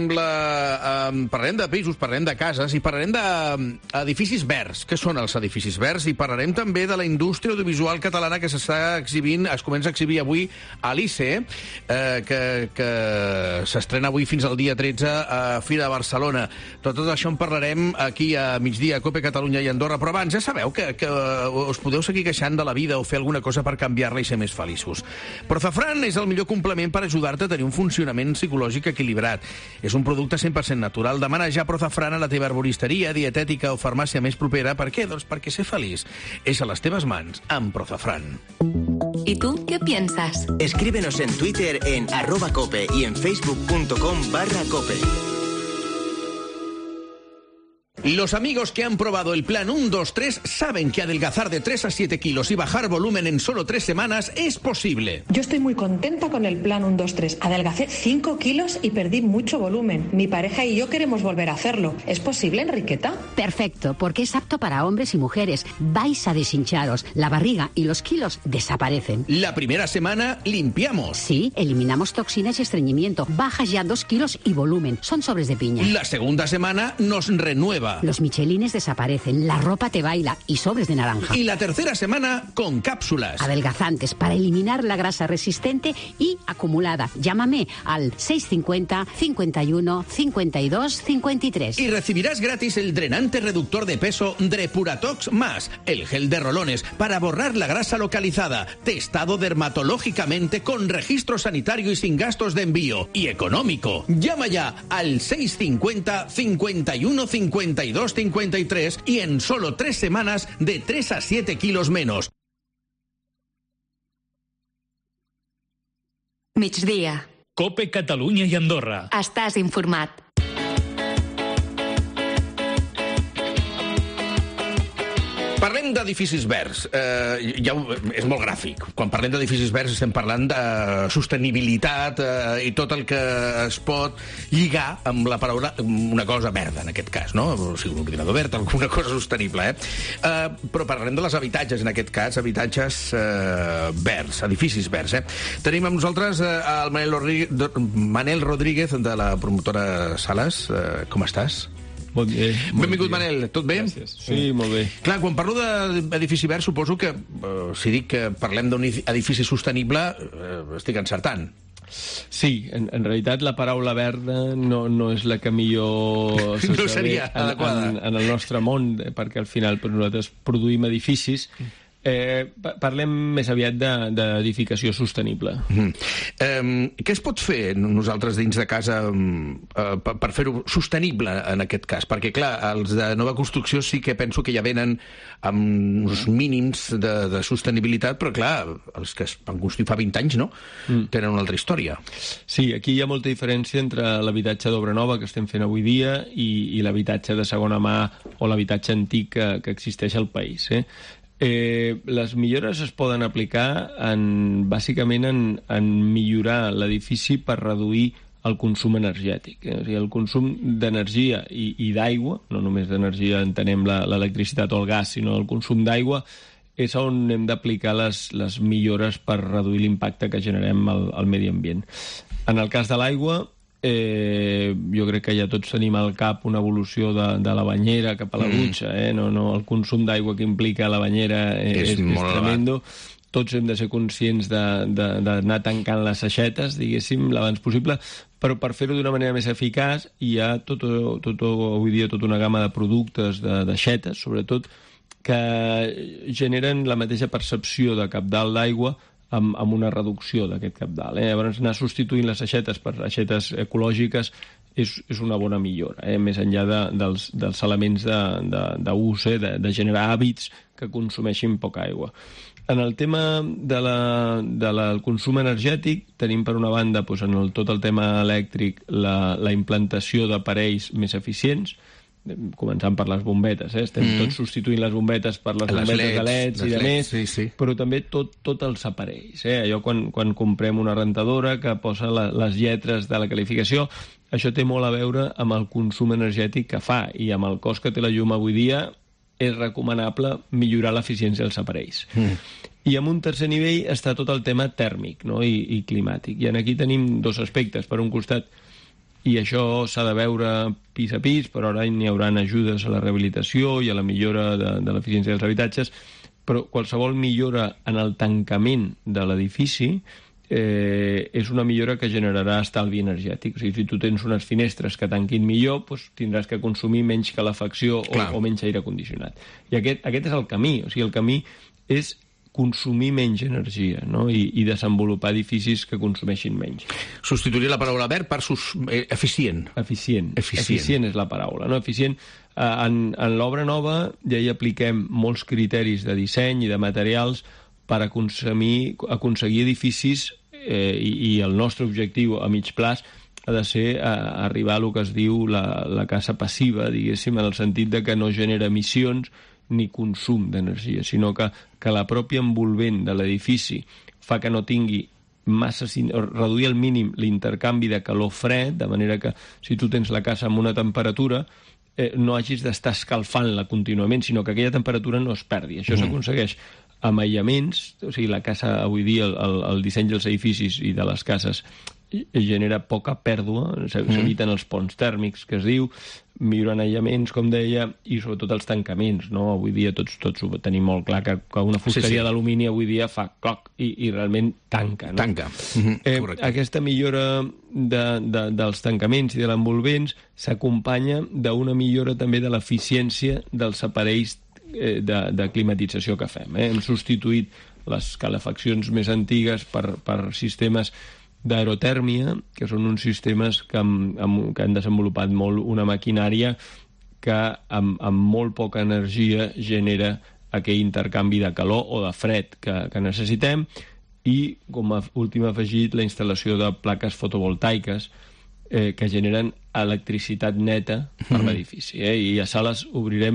parlarem de pisos, parlarem de cases i parlarem d'edificis verds. Què són els edificis verds? I parlarem també de la indústria audiovisual catalana que s'està exhibint, es comença a exhibir avui a l'ICE, que s'estrena avui fins al dia 13 a Fira de Barcelona. Tot això en parlarem aquí a migdia a COPE Catalunya i Andorra. Però abans, ja sabeu que us podeu seguir queixant de la vida o fer alguna cosa per canviar-la i ser més feliços. Prozafran és el millor complement per ajudar-te a tenir un funcionament psicològic equilibrat. És un producte 100% natural. Demana ja Prozafran a la teva herboristeria, dietètica o farmàcia més propera. Per què? Doncs perquè ser feliç és a les teves mans amb Prozafran. ¿Y tú qué piensas? Escríbenos en Twitter en @cope y en facebook.com/cope. Los amigos que han probado el plan 1-2-3 saben que adelgazar de 3 a 7 kilos y bajar volumen en solo 3 semanas es posible. Yo estoy muy contenta con el plan 1-2-3. Adelgacé 5 kilos y perdí mucho volumen. Mi pareja y yo queremos volver a hacerlo. ¿Es posible, Enriqueta? Perfecto, porque es apto para hombres y mujeres. Vais a deshincharos. La barriga y los kilos desaparecen. La primera semana limpiamos. Sí, eliminamos toxinas y estreñimiento. Bajas ya 2 kilos y volumen. Son sobres de piña. La segunda semana nos renueva. Los michelines desaparecen, la ropa te baila y sobres de naranja. Y la tercera semana con cápsulas. Adelgazantes para eliminar la grasa resistente y acumulada. Llámame al 650 51 52 53. Y recibirás gratis el drenante reductor de peso Depuratox más el gel de rolones para borrar la grasa localizada, testado dermatológicamente con registro sanitario y sin gastos de envío. Y económico. Llama ya al 650 51 52 53 y en solo 3 semanas de 3 a 7 kilos menos. Migdia. COPE Catalunya i Andorra. Estàs informat. Parlem d'edificis verds. És molt gràfic. Quan parlem d'edificis verds estem parlant de sostenibilitat i tot el que es pot lligar amb la paraula una cosa verda, en aquest cas, no? O sigui, un ordinador verd, alguna cosa sostenible, Però parlem de les habitatges, en aquest cas, habitatges verds, edificis verds, Tenim amb nosaltres el Manel Rodríguez, de la promotora Sales. Com estàs? Bon dia. Benvingut, Manel. Tot bé? Gràcies. Sí, molt bé. Clar, quan parlo d'edifici verd, suposo que, si dic que parlem d'un edifici sostenible, estic encertant. Sí, en realitat la paraula verda no és la que millor no seria adequada en el nostre món, perquè al final nosaltres produïm edificis. Parlem més aviat d'edificació sostenible. Què es pot fer nosaltres dins de casa per fer-ho sostenible en aquest cas? Perquè, clar, els de nova construcció sí que penso que ja venen amb uns mínims de sostenibilitat, però, clar, els que es van construir fa 20 anys, no? Tenen una altra història. Sí, aquí hi ha molta diferència entre l'habitatge d'obra nova que estem fent avui dia i l'habitatge de segona mà o l'habitatge antic que existeix al país, Les millores es poden aplicar bàsicament en millorar l'edifici per reduir el consum energètic. O sigui, el consum d'energia i d'aigua, no només d'energia entenem l'electricitat o el gas, sinó el consum d'aigua, és on hem d'aplicar les millores per reduir l'impacte que generem al medi ambient. En el cas de l'aigua, jo crec que ja tots tenim al cap una evolució de la banyera cap a la dutxa, el consum d'aigua que implica la banyera és tremendo. Tots hem de ser conscients d'anar tancant les aixetes, diguéssim, l'abans possible, però per fer-ho d'una manera més eficaç hi ha avui dia tota una gamma de productes, d'aixetes, sobretot, que generen la mateixa percepció de cabdal d'aigua amb una reducció d'aquest cabdal. Llavors, anar substituint les aixetes per aixetes ecològiques és una bona millora, més enllà dels elements d'ús, de generar hàbits que consumeixin poca aigua. En el tema del consum energètic, tenim per una banda, en tot el tema elèctric, la implantació d'aparells més eficients, començant per les bombetes, estem tots substituint les bombetes per les bombetes de LEDs i de més, però també tots els aparells. Allò quan comprem una rentadora que posa les lletres de la qualificació, això té molt a veure amb el consum energètic que fa, i amb el cost que té la llum avui dia és recomanable millorar l'eficiència dels aparells. I en un tercer nivell està tot el tema tèrmic i climàtic. I aquí tenim dos aspectes. Per un costat, i això s'ha de veure pis a pis, però ara n'hi haurà ajudes a la rehabilitació i a la millora de l'eficiència dels habitatges, però qualsevol millora en el tancament de l'edifici és una millora que generarà estalvi energètic. O sigui, si tu tens unes finestres que tanquin millor, tindràs que consumir menys calefacció o menys aire condicionat. I aquest és el camí. O sigui, el camí és consumir menys energia i desenvolupar edificis que consumeixin menys. Substituir la paraula verd per eficient. Eficient és la paraula. Eficient. En l'obra nova ja hi apliquem molts criteris de disseny i de materials per aconseguir edificis i el nostre objectiu a mig plaç ha de ser arribar a el que es diu la casa passiva, diguéssim, en el sentit de que no genera emissions ni consum d'energia, sinó que la pròpia envolvent de l'edifici fa que no tingui reduir al mínim l'intercanvi de calor-fred, de manera que si tu tens la casa amb una temperatura no hagis d'estar escalfant-la contínuament, sinó que aquella temperatura no es perdi. Això s'aconsegueix amb aïllaments, o sigui, la casa avui dia, el disseny dels edificis i de les cases genera poca pèrdua, s'eviten els ponts tèrmics, que es diu, millorant aïllaments, com deia, i sobretot els tancaments, Avui dia tots ho tenim molt clar, que una fusteria d'alumini avui dia fa cloc i realment tanca. Tanca. Aquesta millora dels tancaments i de l'envolvents s'acompanya d'una millora també de l'eficiència dels aparells de climatització que fem. Hem substituït les calefaccions més antigues per sistemes d'aerotèrmia, que són uns sistemes que han desenvolupat molt una maquinària que amb molt poca energia genera aquell intercanvi de calor o de fred que necessitem, i com a últim afegit la instal·lació de plaques fotovoltaiques que generen electricitat neta per l'edifici. I a Sales obrirem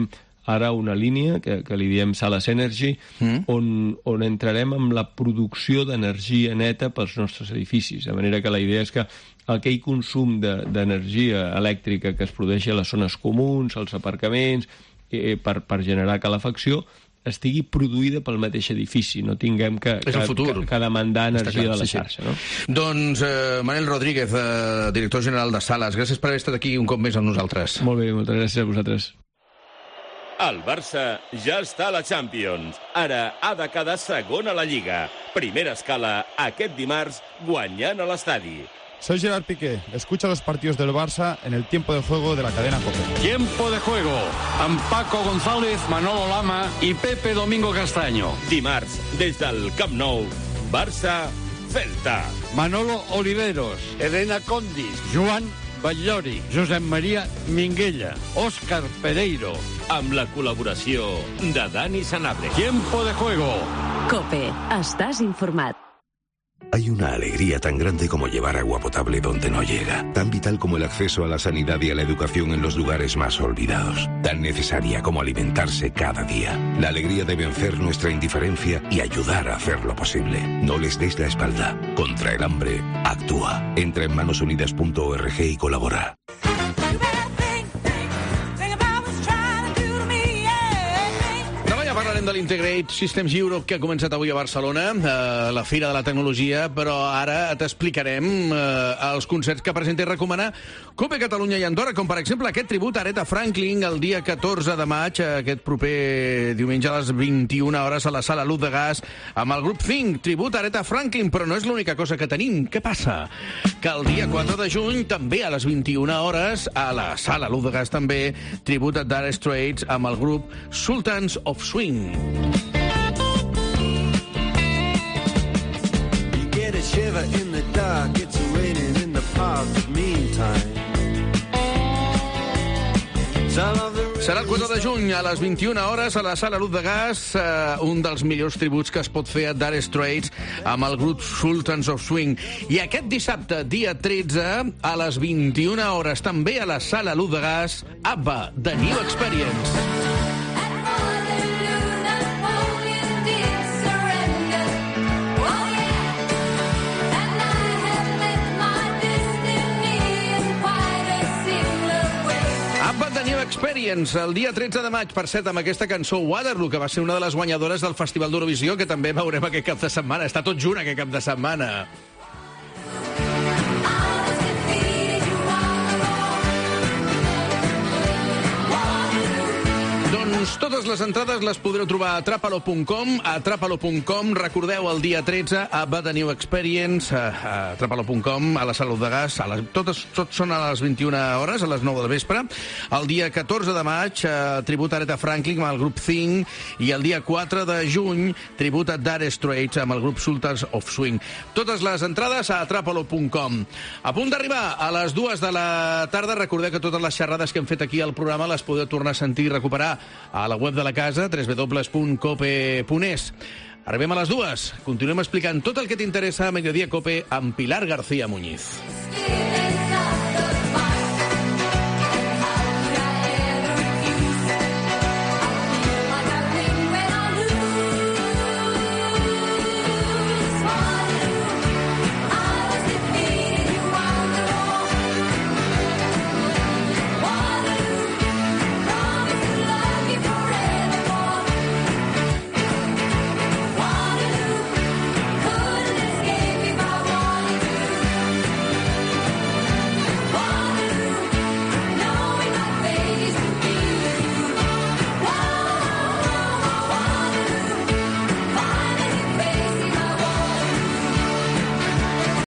ara una línia que li diem Sales Energy, on entrarem amb la producció d'energia neta pels nostres edificis. De manera que la idea és que aquell consum d'energia elèctrica que es produeix a les zones comuns, als aparcaments, per generar calefacció, estigui produïda pel mateix edifici, no tinguem que demandar energia de la xarxa. No? Doncs Manel Rodríguez, director general de Sales, gràcies per haver estat aquí un cop més amb nosaltres. Molt bé, moltes gràcies a vosaltres. El Barça ja està a la Champions. Ara ha de quedar segon a la Lliga. Primera escala aquest dimarts guanyant a l'estadi. Soy Gerard Piqué. Escucha los partidos del Barça en el tiempo de juego de la cadena COPE. Tiempo de juego amb Paco González, Manolo Lama i Pepe Domingo Castaño. Dimarts, des del Camp Nou, Barça-Celta. Manolo Oliveros, Elena Condis, Joan Batllori, Josep Maria Minguella, Òscar Pereiro. Amb la col·laboració de Dani Sanabria. Tiempo de juego. COPE. Estàs informat. Hay una alegría tan grande como llevar agua potable donde no llega, tan vital como el acceso a la sanidad y a la educación en los lugares más olvidados, tan necesaria como alimentarse cada día. La alegría de vencer nuestra indiferencia y ayudar a hacerlo posible. No les des la espalda. Contra el hambre, actúa. Entra en manosunidas.org y colabora. Parlarem de l'Integrate Systems Europe que ha començat avui a Barcelona, la Fira de la Tecnologia, però ara t'explicarem els concerts que presenta i recomana COPE Catalunya i Andorra, com per exemple aquest tribut a Aretha Franklin el dia 14 de maig, aquest proper diumenge a les 21 hores a la Sala Luz de Gas, amb el grup Think, tribut a Aretha Franklin, però no és l'única cosa que tenim. Què passa? Que el dia 4 de juny, també a les 21 hores, a la Sala Luz de Gas també, tribut a Dire Straits amb el grup Sultans of Swing. You get a shiver in the dark, it's raining in the park, but meantime. Serà el 4 de juny a les 21 hores a la Sala Luz de Gas, un dels millors tributs que es pot fer a Dire Straits amb el grup Sultans of Swing. I aquest dissabte, dia 13, a les 21 hores, també a la Sala Luz de Gas, ABBA, The New Experience. Experience, el dia 13 de maig, per cert, amb aquesta cançó Waterloo, que va ser una de les guanyadores del Festival d'Eurovisió, que també veurem aquest cap de setmana. Està tot junt aquest cap de setmana. Doncs totes les entrades les podreu trobar a atrapalo.com, recordeu el dia 13 a The New Experience, a atrapalo.com, a la Sala de Gas, tots són a les 21 hores, a les 9 del vespre. El dia 14 de maig, tribut a Aretha Franklin amb el grup Think, i el dia 4 de juny, tribut a Dire Straits amb el grup Sultans of Swing. Totes les entrades a atrapalo.com. A punt d'arribar a les 2 de la tarda, recordeu que totes les xerrades que hem fet aquí al programa les podeu tornar a sentir i recuperar a la web de la casa, www.cope.es. Arribem a les 2. Continuem explicant tot el que t'interessa a Mediodía Cope amb Pilar García Muñiz.